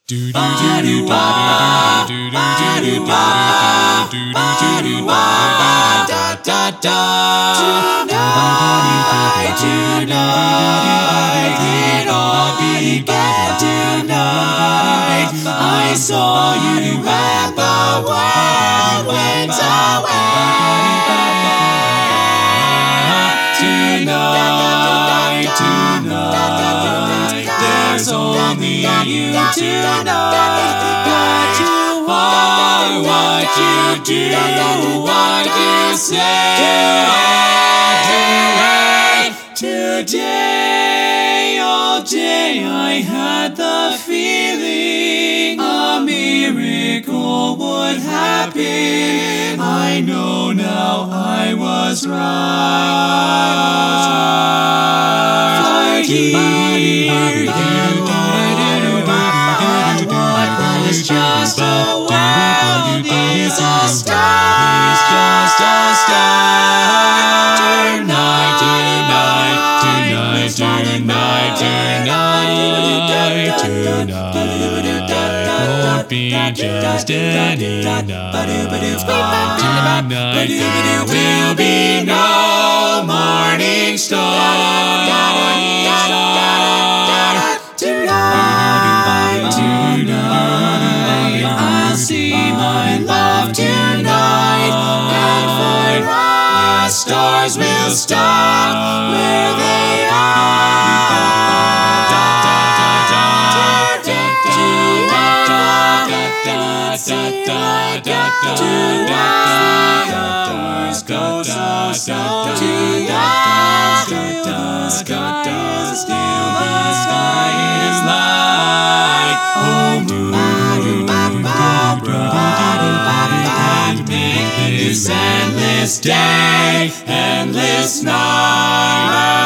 I saw you when the world went away. Tonight, there's only you tonight. What you do, what you say. Today, all day, I had the feeling a miracle would happen. I know now I was right. Here, what was just a world is a star. It's just a star. Tonight, won't be just any night. Tonight there will be no morning star. Tonight, I'll see my love tonight, and for the stars will stop where they Still the sky is light. Oh, and make this endless day, endless night.